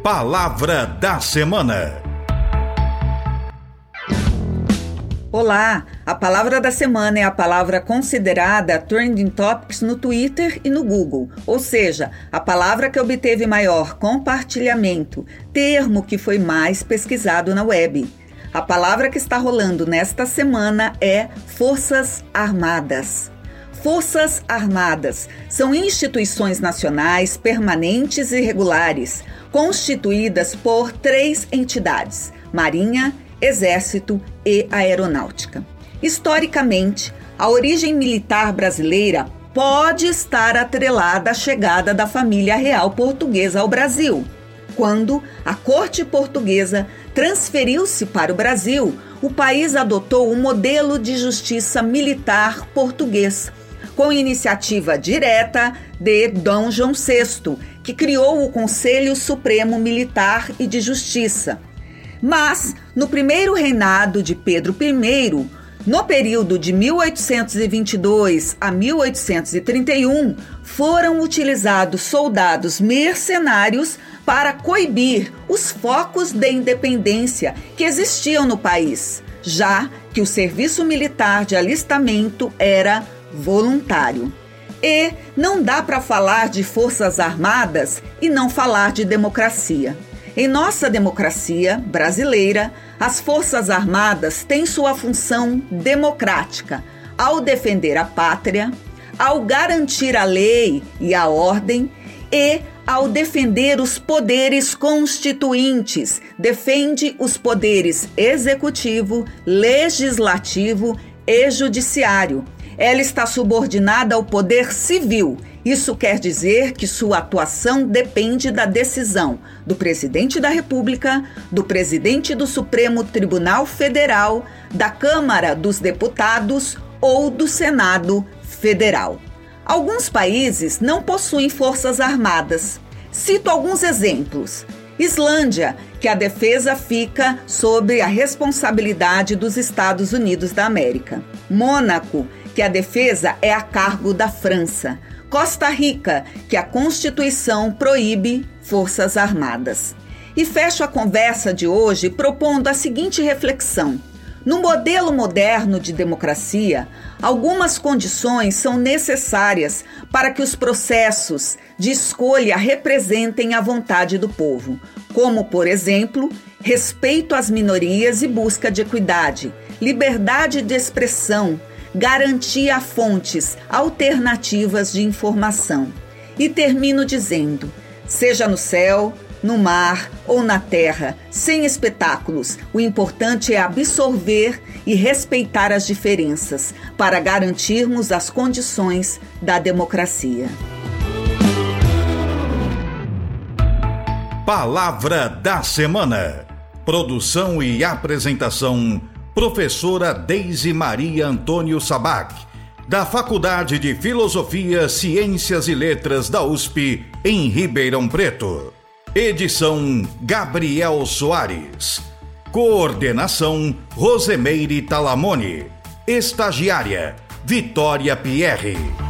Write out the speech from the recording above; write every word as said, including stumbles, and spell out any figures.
Palavra da Semana. Olá, a palavra da semana é a palavra considerada Trending Topics no Twitter e no Google, ou seja, a palavra que obteve maior compartilhamento, termo que foi mais pesquisado na web. A palavra que está rolando nesta semana é Forças Armadas. Forças Armadas são instituições nacionais permanentes e regulares, constituídas por três entidades: Marinha, Exército e Aeronáutica. Historicamente, a origem militar brasileira pode estar atrelada à chegada da família real portuguesa ao Brasil. Quando a corte portuguesa transferiu-se para o Brasil, o país adotou o modelo de justiça militar português, com iniciativa direta de Dom João sexto, que criou o Conselho Supremo Militar e de Justiça. Mas, no primeiro reinado de Pedro I, no período de mil oitocentos e vinte e dois a mil oitocentos e trinta e um, foram utilizados soldados mercenários para coibir os focos de independência que existiam no país, já que o serviço militar de alistamento era voluntário. E não dá para falar de Forças Armadas e não falar de democracia. Em nossa democracia brasileira, as Forças Armadas têm sua função democrática ao defender a pátria, ao garantir a lei e a ordem e ao defender os poderes constituintes. Defende os poderes executivo, legislativo e judiciário. Ela está subordinada ao poder civil. Isso quer dizer que sua atuação depende da decisão do presidente da República, do presidente do Supremo Tribunal Federal, da Câmara dos Deputados ou do Senado Federal. Alguns países não possuem forças armadas. Cito alguns exemplos. Islândia, que a defesa fica sob a responsabilidade dos Estados Unidos da América. Mônaco, que a defesa é a cargo da França. Costa Rica, que a Constituição proíbe forças armadas. E fecho a conversa de hoje propondo a seguinte reflexão. No modelo moderno de democracia, algumas condições são necessárias para que os processos de escolha representem a vontade do povo, como, por exemplo, respeito às minorias e busca de equidade, liberdade de expressão, garantia a fontes alternativas de informação. E termino dizendo: seja no céu, no mar ou na terra, sem espetáculos, o importante é absorver e respeitar as diferenças para garantirmos as condições da democracia. Palavra da Semana. Produção e apresentação: Professora Deise Maria Antônio Sabac, da Faculdade de Filosofia, Ciências e Letras da U S P, em Ribeirão Preto. Edição: Gabriel Soares. Coordenação: Rosemeire Talamone. Estagiária: Vitória Pierre.